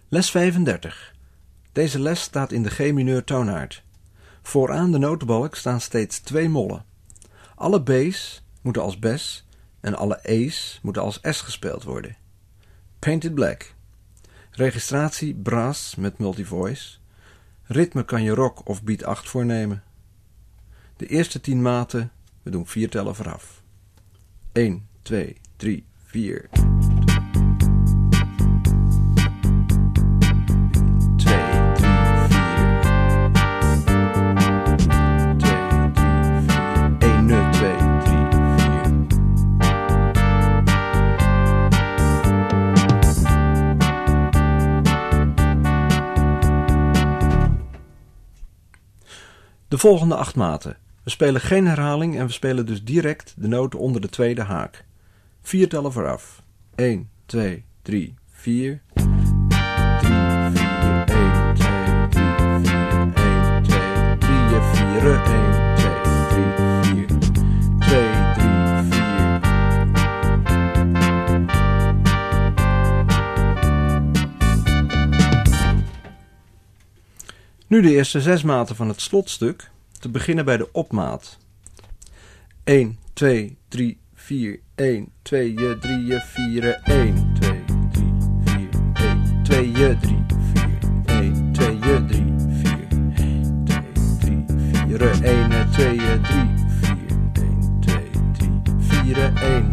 Les 35. Deze les staat in de G-mineur toonaard. Vooraan de notenbalk staan steeds 2 mollen. Alle B's moeten als Bes en alle E's moeten als S gespeeld worden. Painted Black. Registratie brass met multivoice. Ritme kan je rock of beat 8 voornemen. De eerste 10 maten, we doen 4 tellen vooraf. 1, 2, 3, 4. De volgende 8 maten. We spelen geen herhaling en we spelen dus direct de noten onder de tweede haak. 4 tellen vooraf. 1, 2, 3, 4. 3, 4, 1, 2, 3, 4, 1, 2, 3, 4, 1, 2, 3, 4, 2, 3, 4. Nu de eerste 6 maten van het slotstuk, te beginnen bij de opmaat. 1, 2, 3, 4, 1, 2, 3, 4, 1, 2, 3, 4, 1, 2, 3, 4, 1, 2, 3, 4, 1, 2, 3, 4, 1, 2, 3, 4, 1, 2, 3, 4, 1.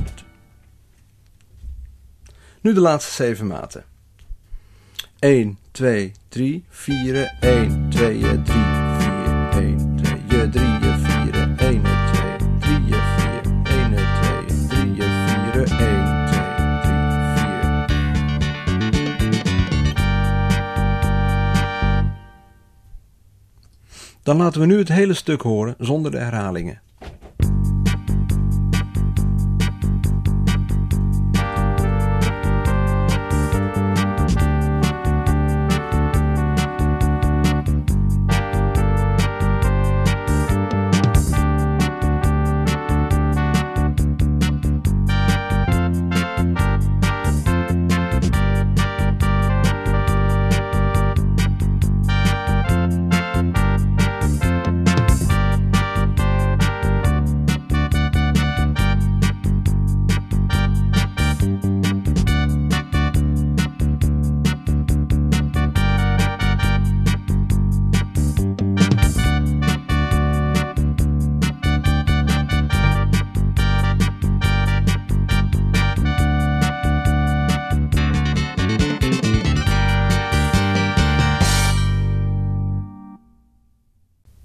Nu de laatste 7 maten. 1, 2, 3, 4, 1, 2, 3, 4, 1, 2, 3, 4, 1, 2, 3, 4, 1, 2, 3, 4, 1, 2, 3, 4. Dan laten we nu het hele stuk horen zonder de herhalingen.